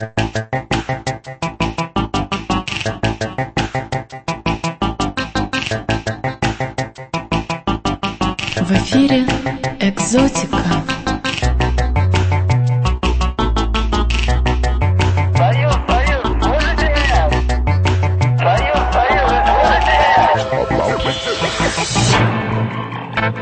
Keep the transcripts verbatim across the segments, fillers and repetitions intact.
В эфире «Экзотика». Союз, Союз, слышите меня? Союз, Союз, слышите меня?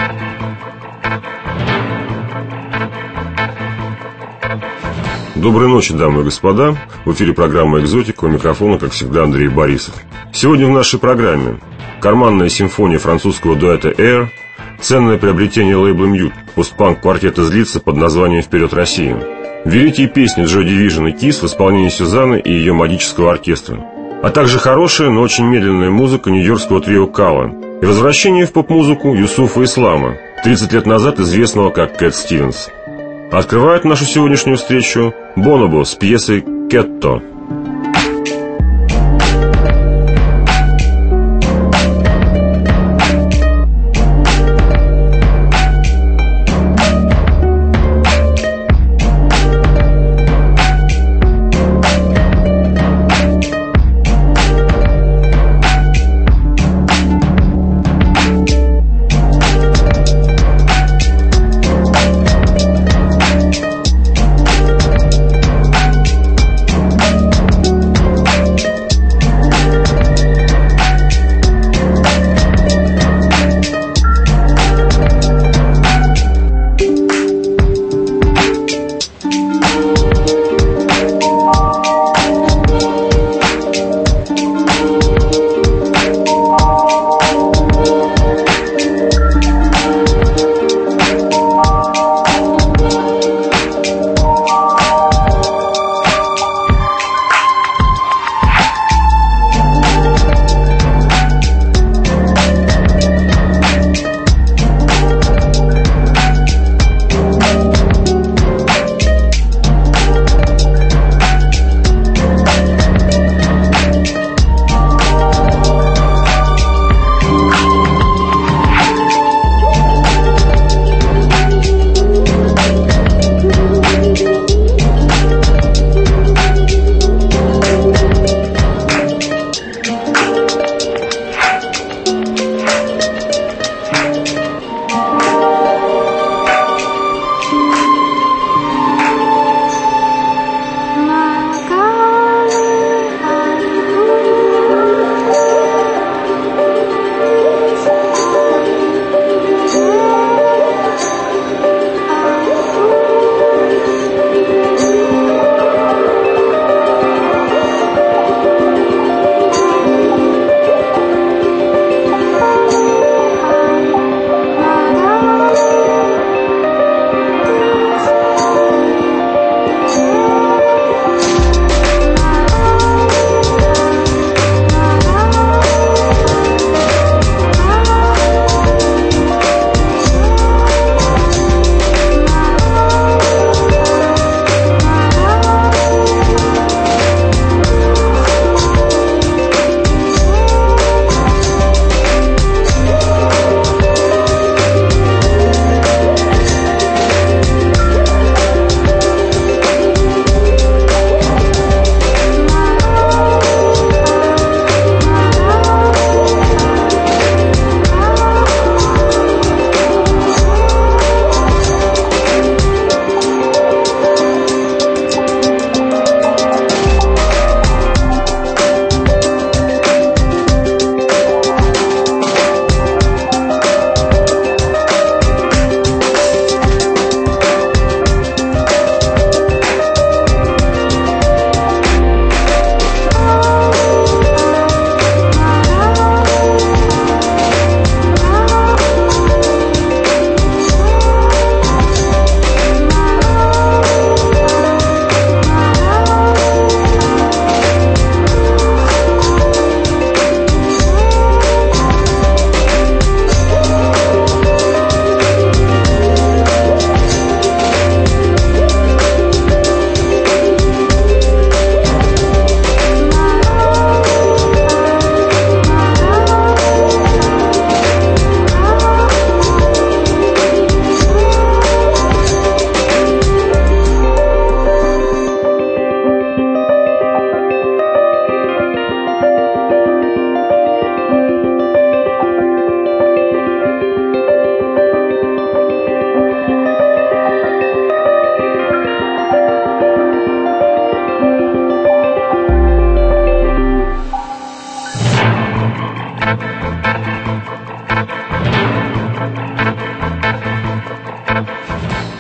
Доброй ночи, дамы и господа. В эфире программа «Экзотика», у микрофона, как всегда, Андрей Борисов. Сегодня в нашей программе карманная симфония французского дуэта Air, ценное приобретение лейбла Mute, постпанк квартета «Злится» под названием «Вперед, Россия», великие песни Joy Division и Kiss в исполнении Сюзанны и ее магического оркестра, а также хорошая, но очень медленная музыка нью-йоркского трио Кала и возвращение в поп-музыку Юсуфа Ислама, тридцать лет назад известного как Кэт Стивенс. Открывает нашу сегодняшнюю встречу Бонобо с пьесой «Кетто». Sound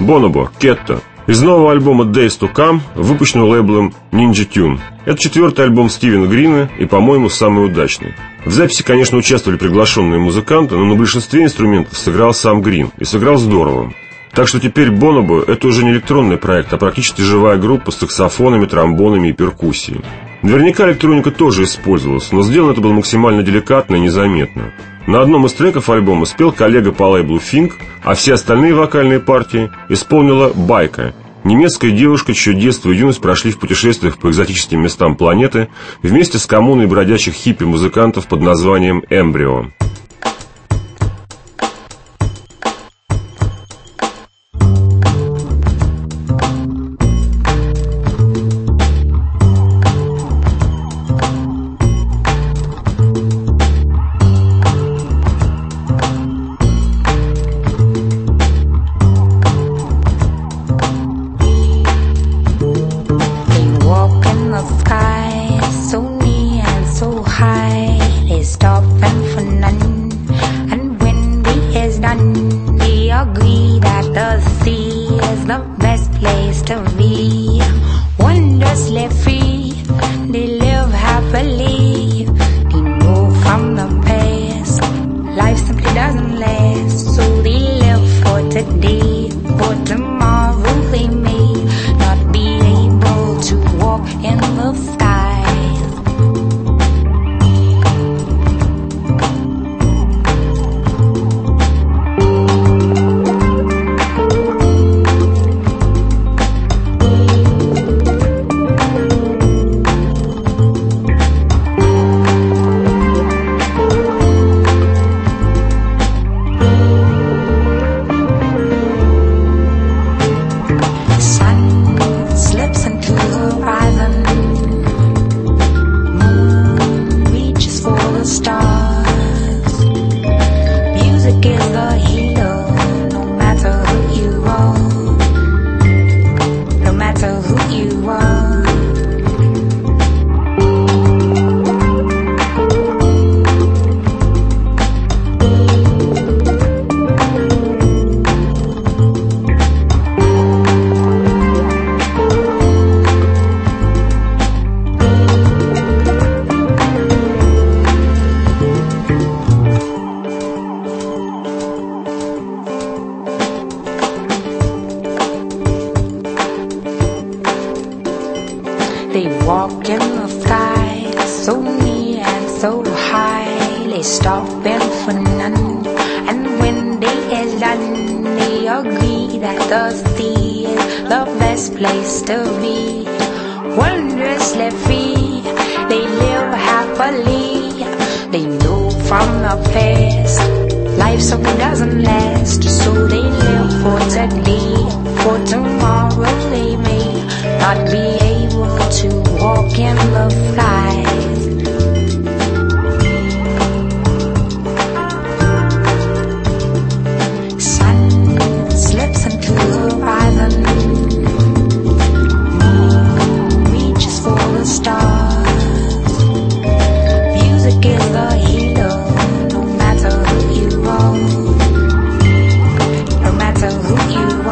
Bonobo, Ketto. Из нового альбома Days to Come, выпущенного лейблом Ninja Tune. Это четвертый альбом Стивена Грина и, по-моему, самый удачный. В записи, конечно, участвовали приглашенные музыканты, но на большинстве инструментов сыграл сам Грин. И сыграл здорово. Так что теперь Bonobo — это уже не электронный проект, а практически живая группа с саксофонами, тромбонами и перкуссией. Наверняка электроника тоже использовалась, но сделано это было максимально деликатно и незаметно. На одном из треков альбома спел коллега по лейблу Fink, а все остальные вокальные партии исполнила Байка, немецкая девушка, чье детство и юность прошли в путешествиях по экзотическим местам планеты вместе с коммуной бродячих хиппи-музыкантов под названием «Эмбрио». You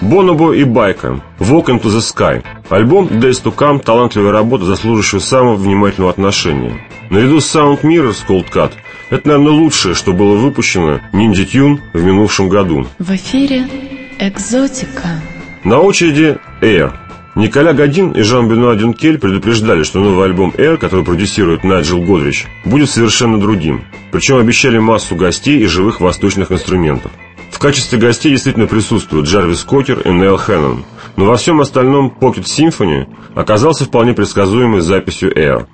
Бонобо и Байка, Walk into the Sky. Альбом Days to Come – талантливая работа, заслуживающая самого внимательного отношения. Наряду с Sound Mirrors Cold Cut это, наверное, лучшее, что было выпущено Ninja Tune в минувшем году. В эфире «Экзотика». На очереди Air. Николя Годин и Жан-Бенуа Дюнкель предупреждали, что новый альбом Air, который продюсирует Найджел Годрич, будет совершенно другим. Причем обещали массу гостей и живых восточных инструментов. В качестве гостей действительно присутствуют Джарвис Кокер и Нейл Хэннон, но во всем остальном Pocket Symphony оказался вполне предсказуемой записью Air.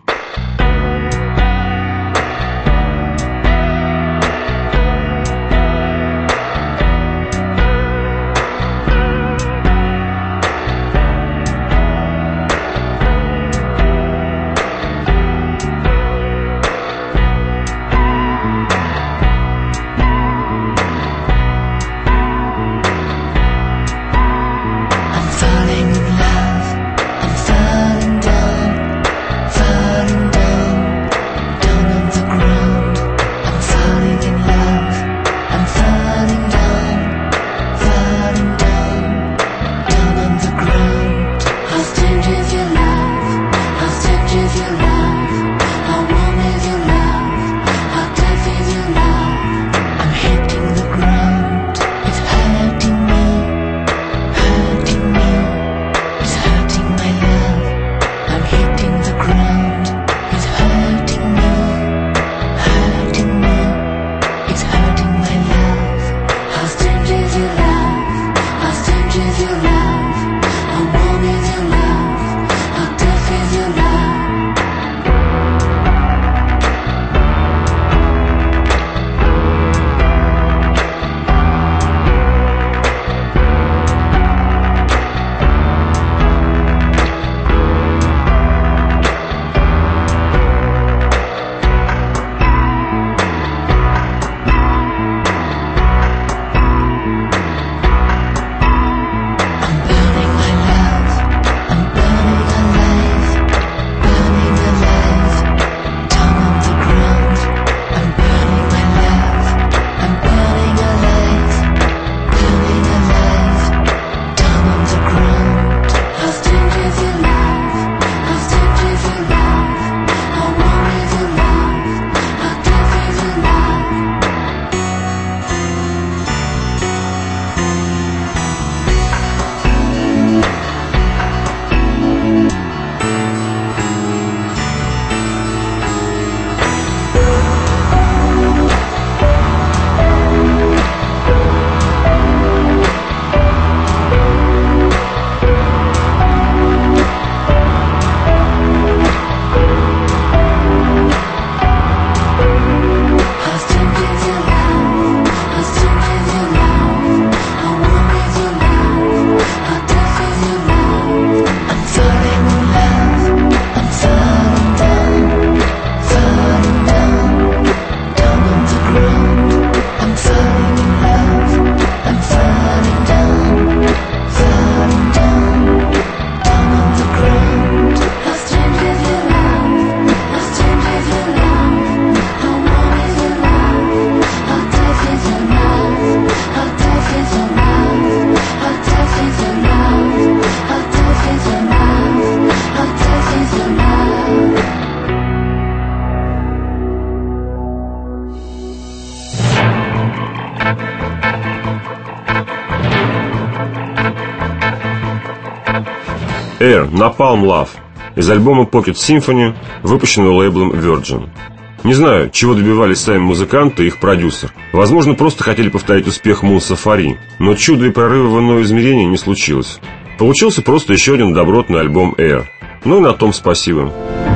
Air, Napalm Love из альбома Pocket Symphony, выпущенного лейблом Virgin. Не знаю, чего добивались сами музыканты и их продюсер. Возможно, просто хотели повторить успех Moon Safari, но чуда и прорыва в иное измерение не случилось. Получился просто еще один добротный альбом Air. Ну и на том спасибо.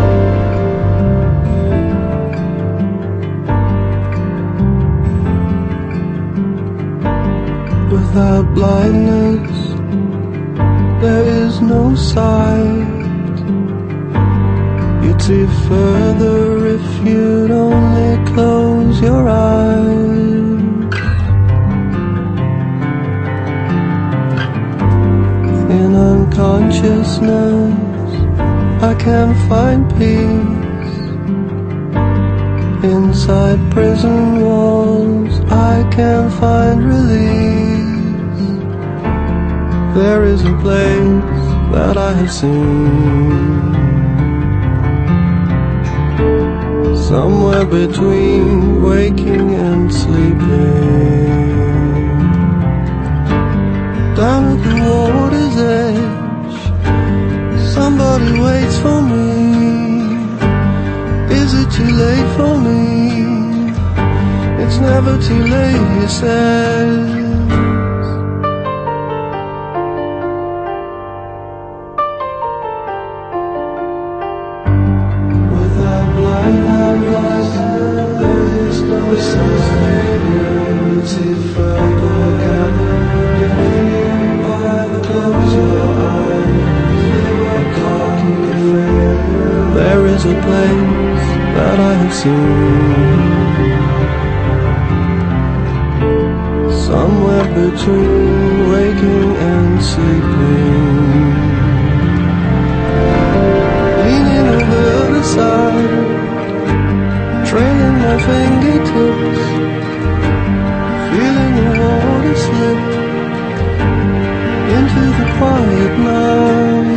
Without blindness, there is no sight. You'd see further if you'd only close your eyes. In unconsciousness, I can find peace. Inside prison walls, I can find release. There is a place that I have seen, somewhere between waking and sleeping. Down at the water's edge, somebody waits for me. Is it too late for me? It's never too late, he says. Without blind eyes, there is no silence. If I gather by the close your eyes, they were talking afraid. There is a place that I have seen, somewhere between waking and sleeping. Leaning over the side, trailing my fingertips, feeling the water slip into the quiet night.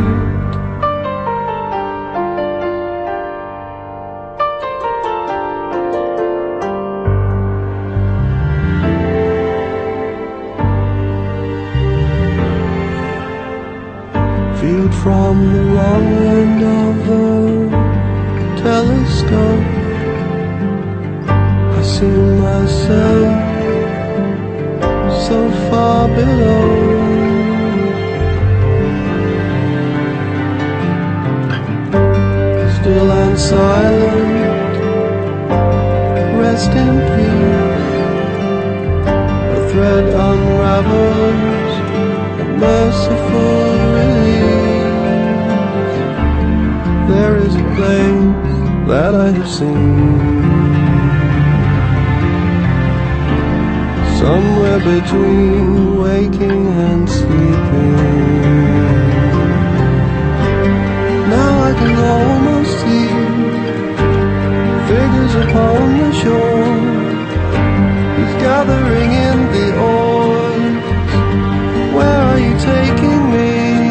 Viewed from the wrong end of the telescope, I see myself so far below. Still and silent, rest in peace. A thread unravels, a merciful release. There is a place that I have seen, somewhere between waking and sleeping. Now I can almost see figures upon the shore. He's gathering in the oars. Where are you taking me?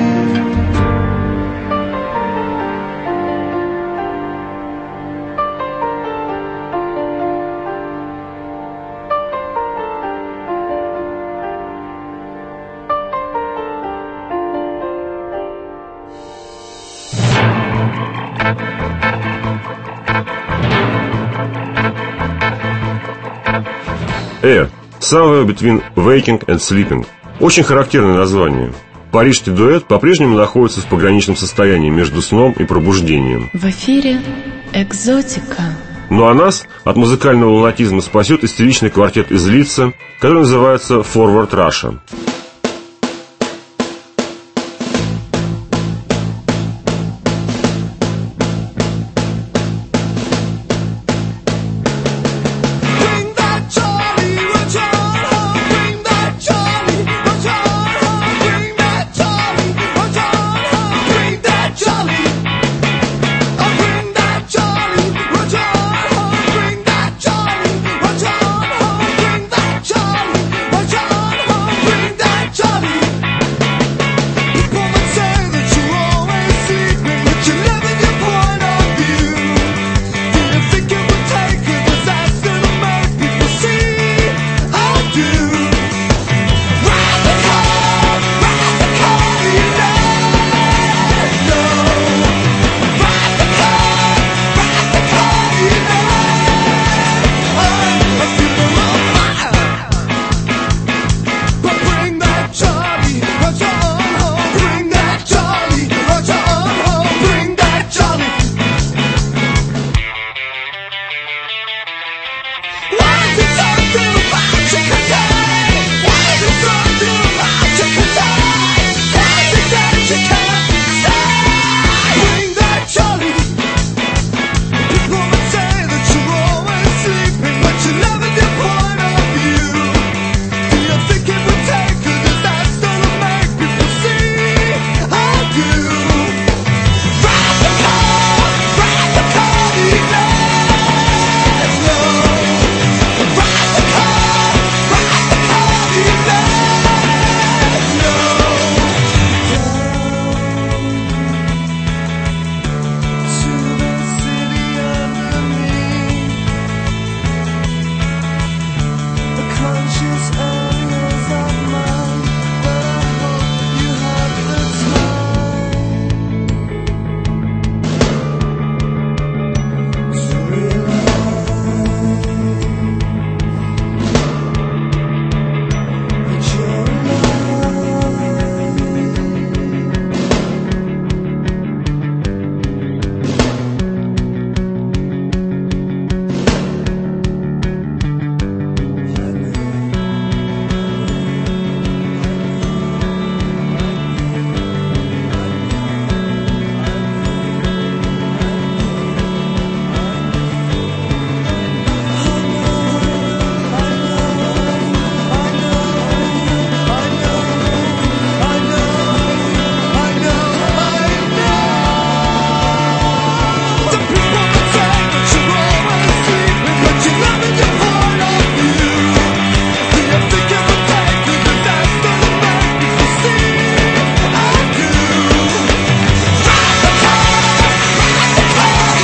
Air. Somewhere between waking and sleeping. Очень характерное название. Парижский дуэт по-прежнему находится в пограничном состоянии между сном и пробуждением. В эфире «Экзотика». Ну а нас от музыкального лунатизма спасет истеричный квартет из Лидса, который называется Forward Russia. Bring that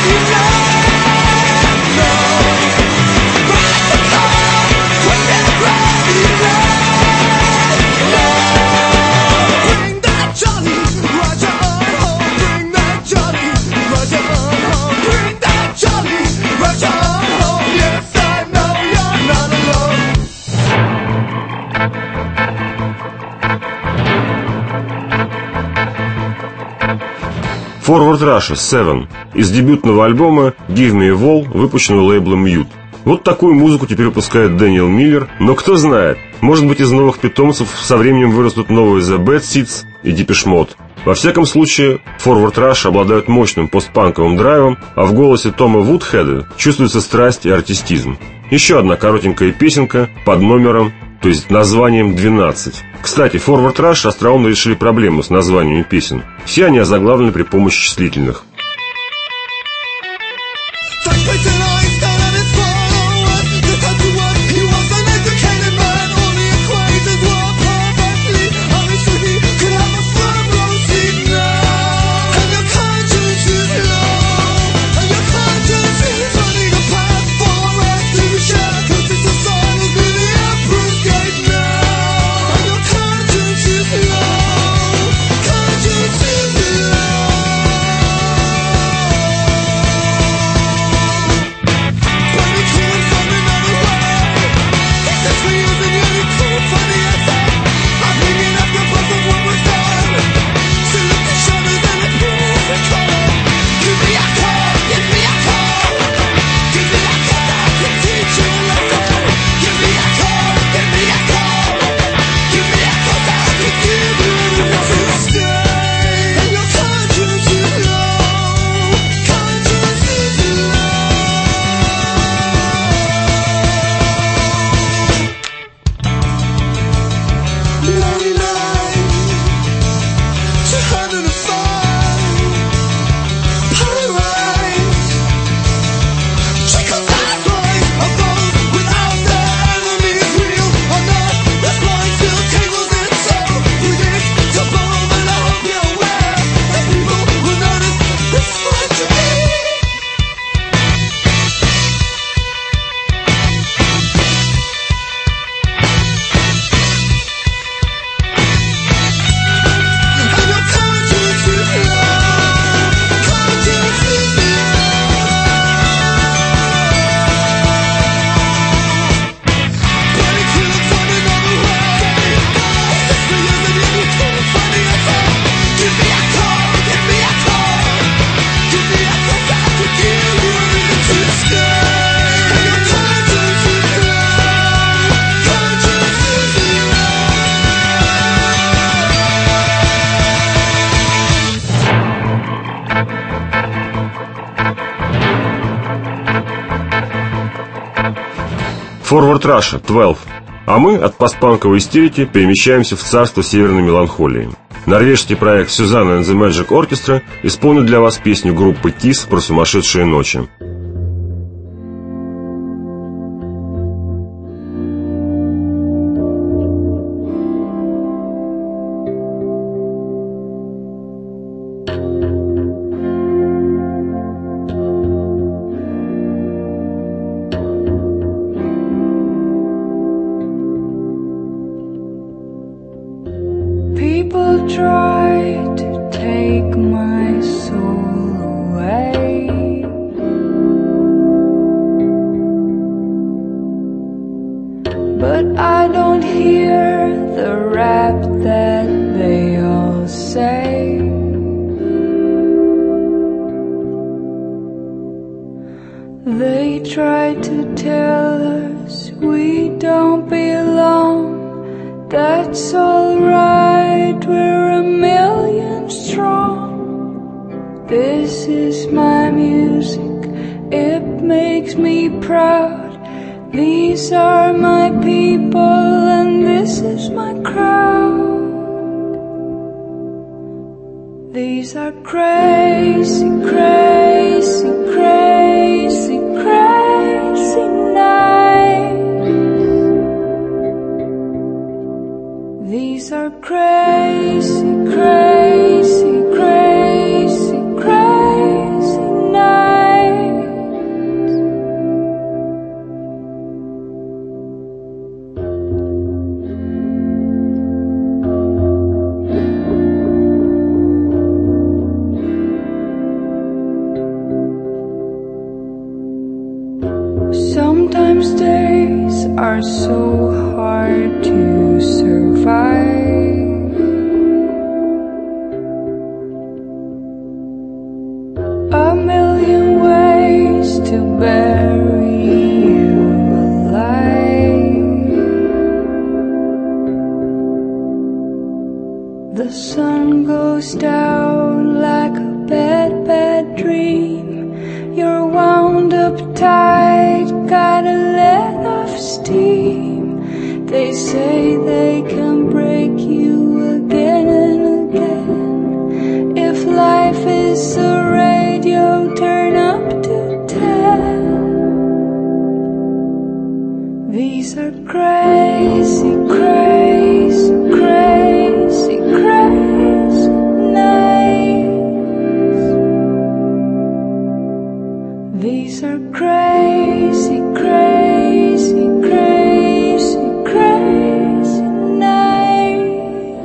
Forward Russia Seven из дебютного альбома Give Me a Wall, выпущенного лейблом Mute. Вот такую музыку теперь выпускает Дэниел Миллер, но кто знает, может быть, из новых питомцев со временем вырастут новые The Bad Seeds и Depeche Mode. Во всяком случае, Forward Rush обладают мощным постпанковым драйвом, а в голосе Тома Вудхеда чувствуется страсть и артистизм. Еще одна коротенькая песенка под номером, то есть названием двенадцать. Кстати, Forward Rush остроумно решили проблему с названиями песен. Все они озаглавлены при помощи числительных. Forward Russia двенадцать. А мы от постпанковой истерики перемещаемся в царство северной меланхолии. Норвежский проект Susanna and the Magic Orchestra исполнит для вас песню группы Kiss про сумасшедшие ночи. People try to take my soul away, but I don't hear the rap that they all say. They try to tell us we don't belong. That's alright, we're a million strong. This is my music, it makes me proud. These are my people and this is my crowd. These are crazy, crazy, crazy, crazy nights. These are crazy, crazy, crazy, crazy nights. Sometimes days are so hard to survive. A million ways to bury you alive. The sun goes down like a bad, bad dream. You're wound up tight, gotta let off steam. They say they can break you again and again. If life is a radio, turn up to ten. These are crazy, crazy, crazy, crazy nights. These are crazy, crazy, crazy, crazy nights.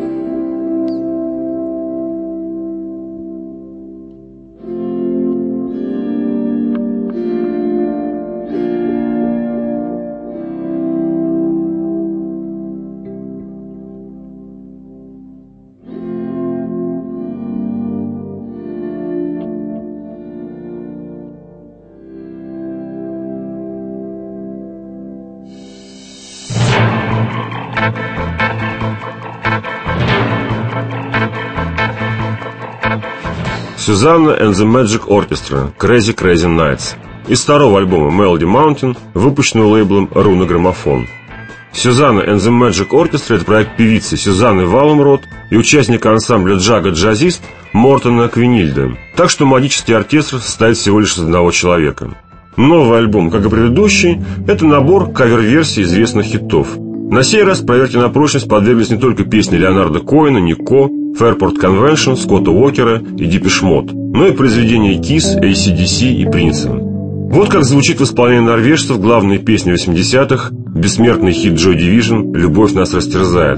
Susanna and the Magic Orchestra Crazy Crazy Nights из второго альбома Melody Mountain, выпущенного лейблом Runa Gramophone. Susanna and the Magic Orchestra — это проект певицы Сюзанны Валумрот и участника ансамбля джага-джазист Мортона Квинильда. Так что магический оркестр состоит всего лишь из одного человека. Новый альбом, как и предыдущий, это набор кавер-версий известных хитов. На сей раз проверке на прочность подверглись не только песни Леонарда Коэна, Нико, Fairport Convention, Скотта Уокера и Depeche Mode, но и произведения Kiss, эй си ди си и Принца. Вот как звучит в исполнении норвежцев главная песня восьмидесятых, бессмертный хит Joy Division «Любовь нас растерзает».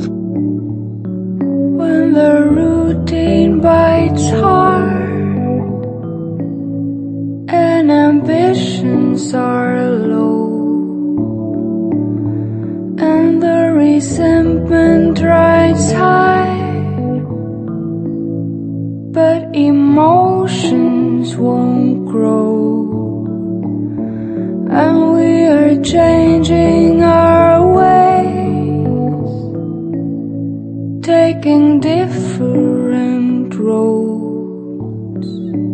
When the routine bites hard and ambitions are low and the resentment rides high, but emotions won't grow, and we are changing our ways, taking different roads.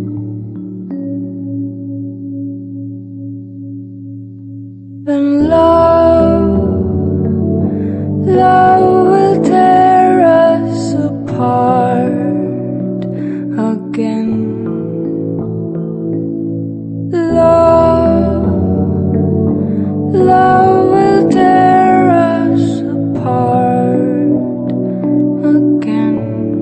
Then love, love will tear us apart again. Love, love will tear us apart again.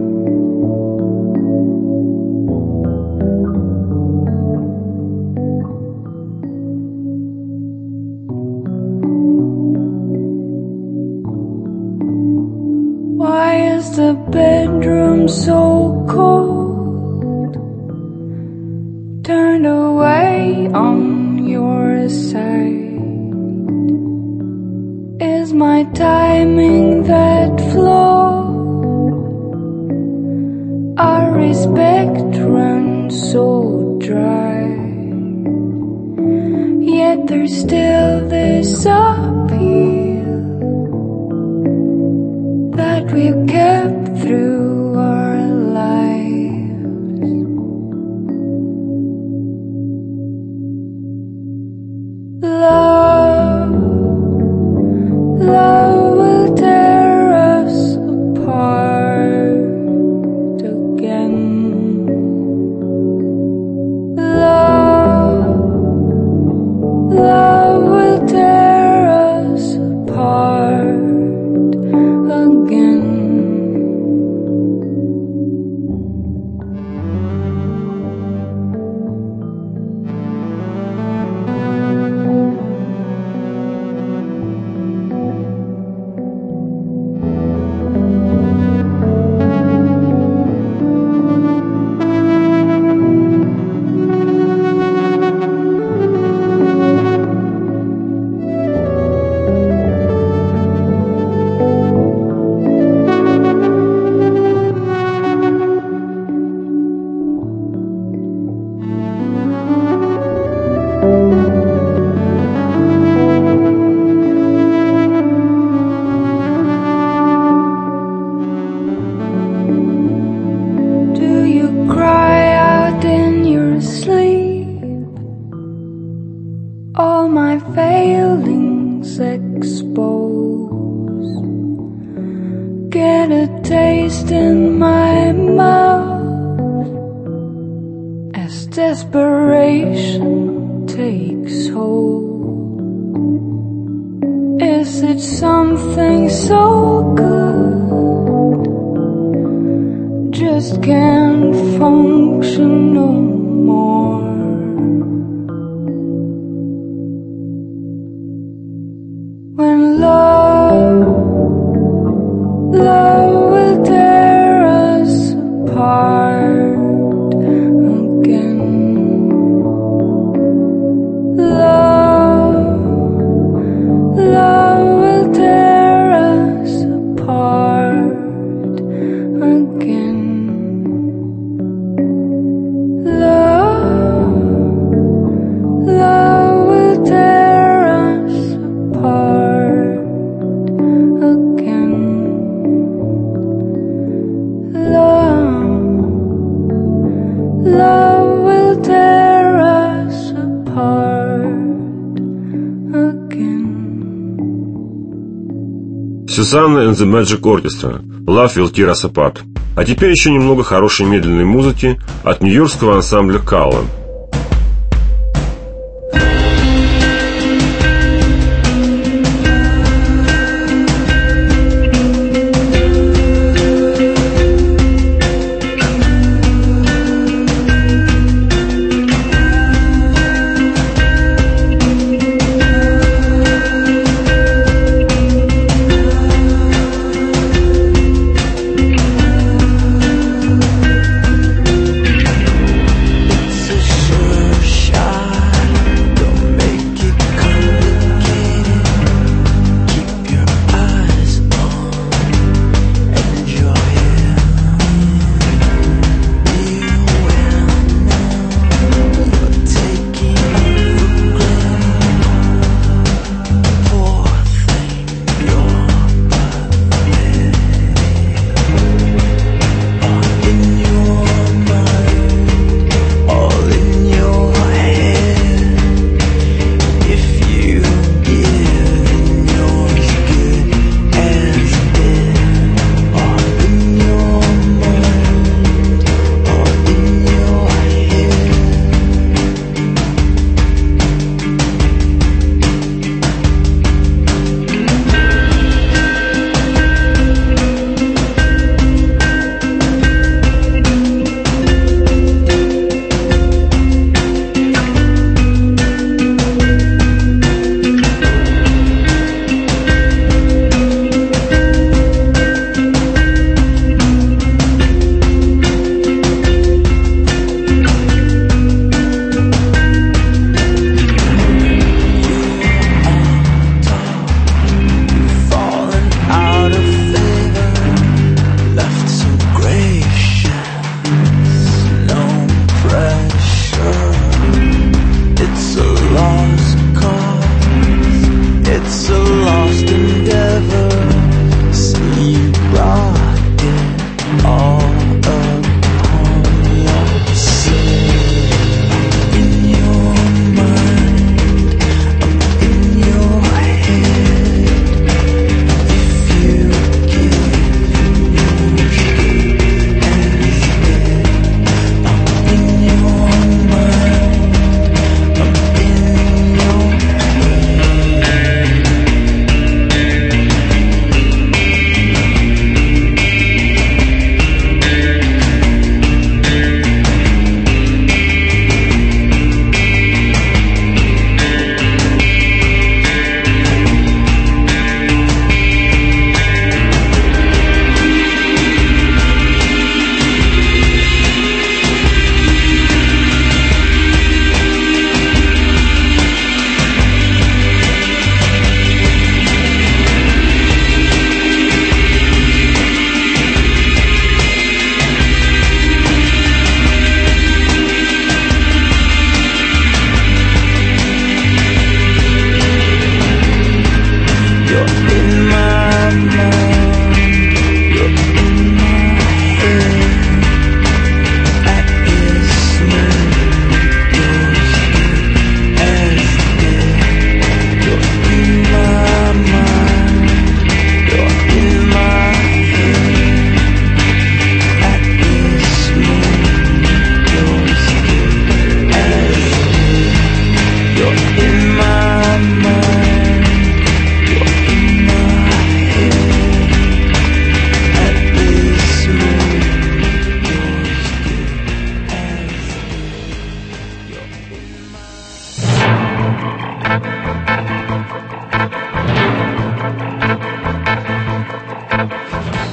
Why is the bedroom so cold? Turned away on your side. Is my timing that flawed? Our respect runs so dry, yet there's still this appeal that we've kept through our lives. Love, love will tear us apart again. Love, love will tear us apart. all my failings exposed. Get a taste in my mouth as desperation takes hold. Is it something so good just can't function no more? When love, love will tear us apart again. Love, love will tear us apart again. Love, love will tear us apart again. Love, love will tear us apart again. Сюзанна and the Magic Orchestra. Love will tear us apart. А теперь еще немного хорошей медленной музыки от нью-йоркского ансамбля Калла. It's a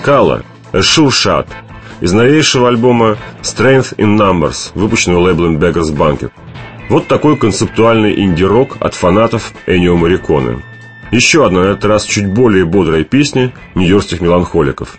Kala, A Sure Shot, из новейшего альбома Strength in Numbers, выпущенного лейблом Beggars Banquet. Вот такой концептуальный инди-рок от фанатов Эннио Морриконе. Еще одна, на этот раз чуть более бодрая песня нью-йоркских меланхоликов.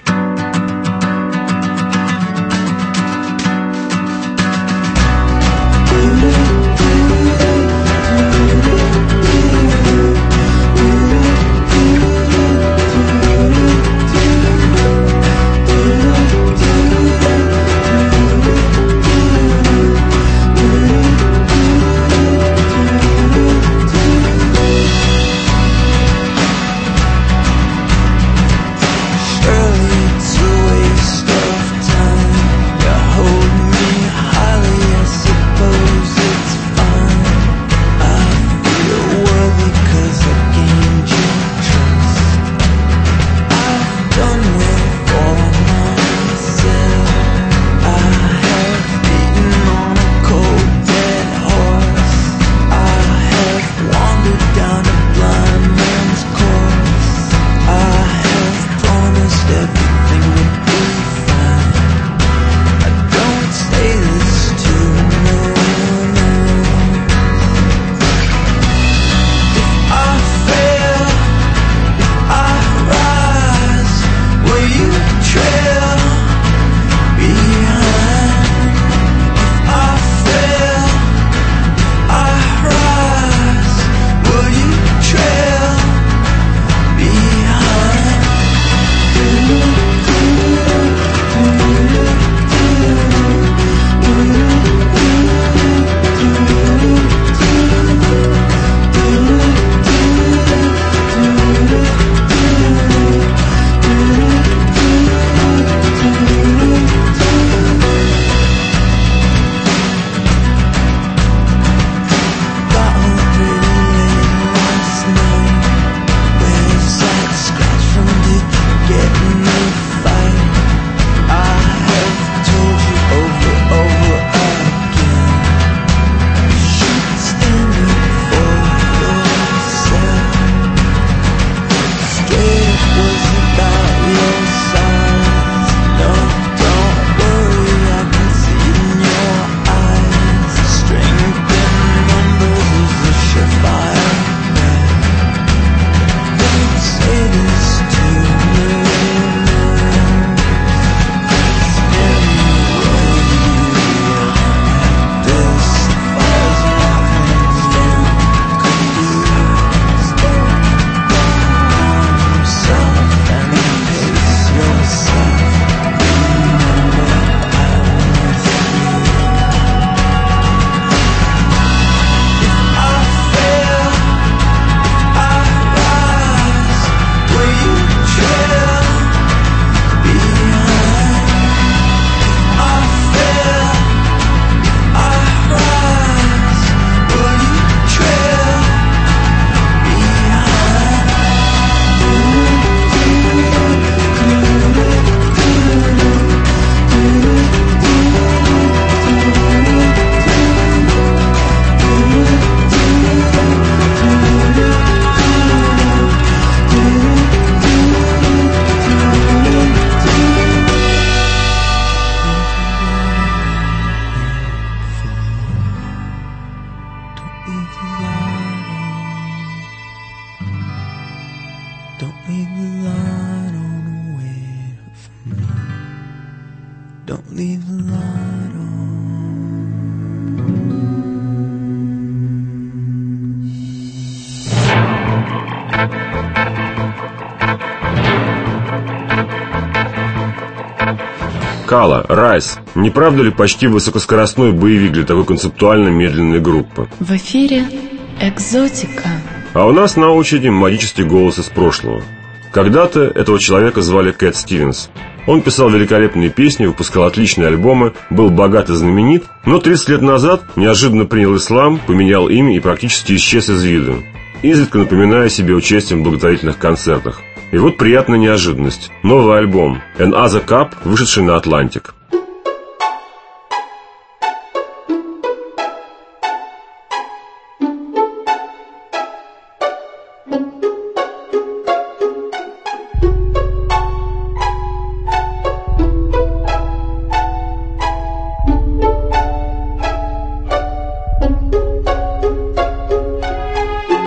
Kala, Rise. Не правда ли почти высокоскоростной боевик для такой концептуально медленной группы? В эфире «Экзотика». А у нас на очереди магический голос из прошлого. Когда-то этого человека звали Кэт Стивенс. Он писал великолепные песни, выпускал отличные альбомы, был богат и знаменит, но тридцать лет назад неожиданно принял ислам, поменял имя и практически исчез из виду, изредка напоминая себе участие в благотворительных концертах. И вот приятная неожиданность. Новый альбом «An Other Cup», вышедший на Atlantic.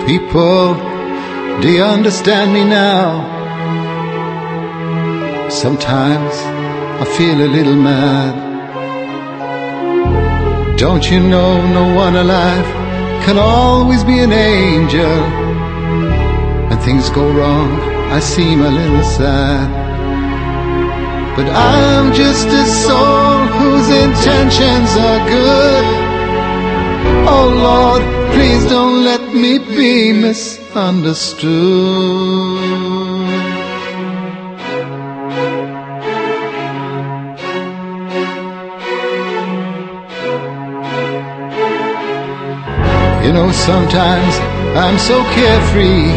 People, do you understand me now? Sometimes I feel a little mad. Don't you know no one alive can always be an angel? When things go wrong, I seem a little sad. But I'm just a soul whose intentions are good. Oh Lord, please don't let me be misunderstood. You know, sometimes I'm so carefree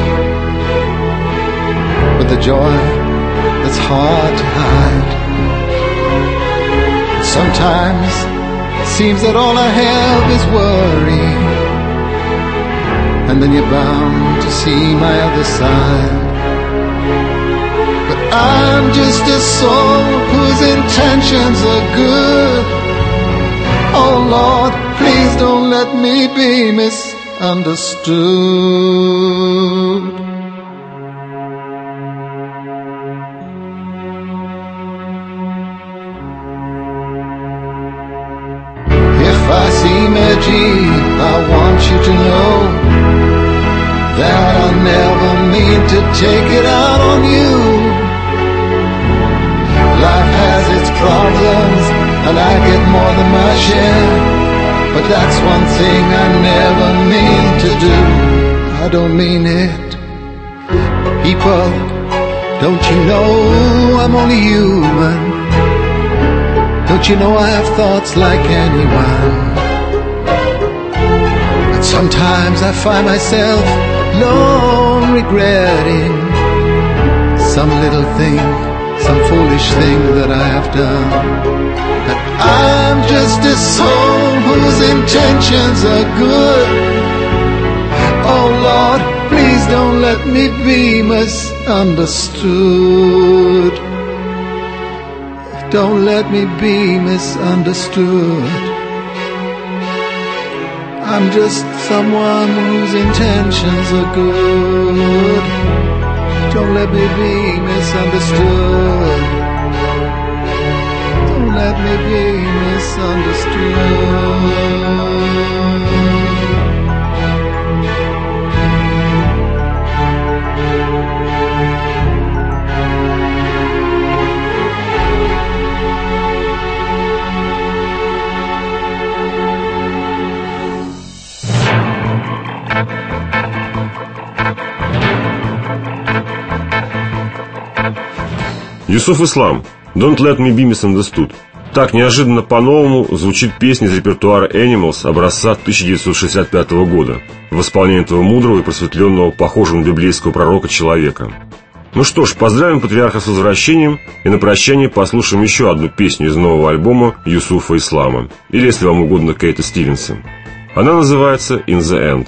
with the joy that's hard to hide. Sometimes it seems that all I have is worry, and then you're bound to see my other side. But I'm just a soul whose intentions are good. Oh Lord, please don't let me be misunderstood. If I seem edgy, I want you to know that I never mean to take it out on you. Life has its problems, and I get more than my share. But that's one thing I never mean to do. I don't mean it. People, don't you know I'm only human? Don't you know I have thoughts like anyone? But sometimes I find myself long regretting some little thing, some foolish thing that I have done. But I'm just a soul whose intentions are good. Oh Lord, please don't let me be misunderstood. Don't let me be misunderstood. I'm just someone whose intentions are good. Don't let me be misunderstood. Don't let me be misunderstood. Юсуф Ислам, Don't Let Me Be Misunderstood. Так неожиданно по-новому звучит песня из репертуара Animals образца тысяча девятьсот шестьдесят пятого года в исполнении этого мудрого и просветленного, похожего на библейского пророка человека. Ну что ж, поздравим патриарха с возвращением и на прощание послушаем еще одну песню из нового альбома Юсуфа Ислама, или, если вам угодно, Кейта Стивенса. Она называется In the End.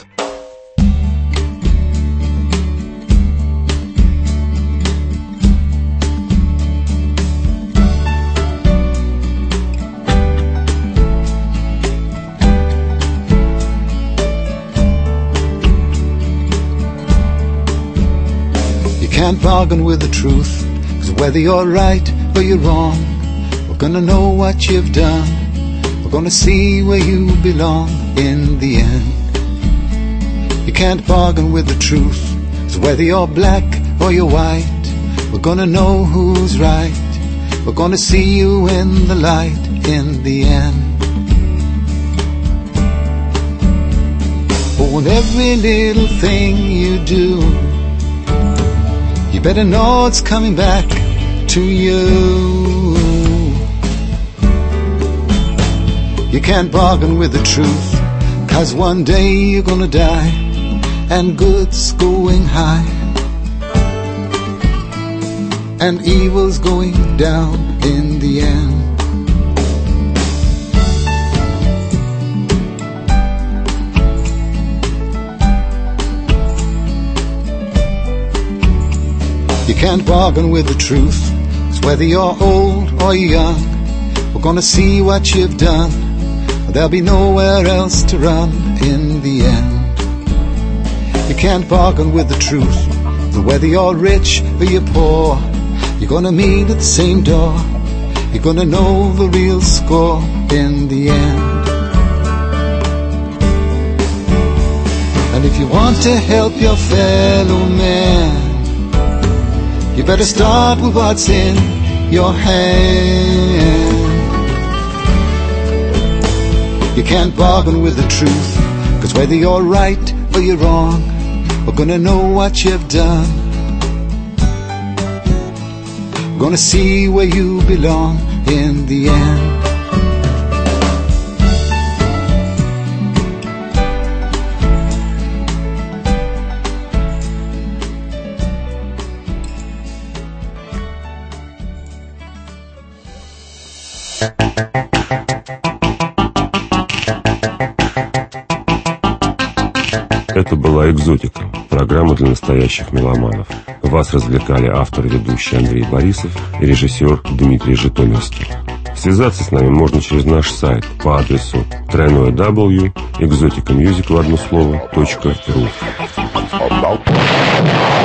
Can't bargain with the truth, 'cause whether you're right or you're wrong, we're gonna know what you've done. We're gonna see where you belong in the end. You can't bargain with the truth, 'cause whether you're black or you're white, we're gonna know who's right. We're gonna see you in the light in the end. Oh, and every little thing you do, you better know it's coming back to you. You can't bargain with the truth, 'cause one day you're gonna die, and good's going high, and evil's going down in the end. You can't bargain with the truth, 'cause whether you're old or young, we're gonna see what you've done. There'll be nowhere else to run in the end. You can't bargain with the truth. Whether you're rich or you're poor, you're gonna meet at the same door. You're gonna know the real score in the end. And if you want to help your fellow man, you better start with what's in your hand. You can't bargain with the truth, 'cause whether you're right or you're wrong, we're gonna know what you've done. We're gonna see where you belong in the end. Это была «Экзотика», программа для настоящих меломанов. Вас развлекали автор и ведущий Андрей Борисов и режиссер Дмитрий Житомирский. Связаться с нами можно через наш сайт по адресу дабл ю дабл ю дабл ю точка экзотика мьюзик в одно слово точка ру.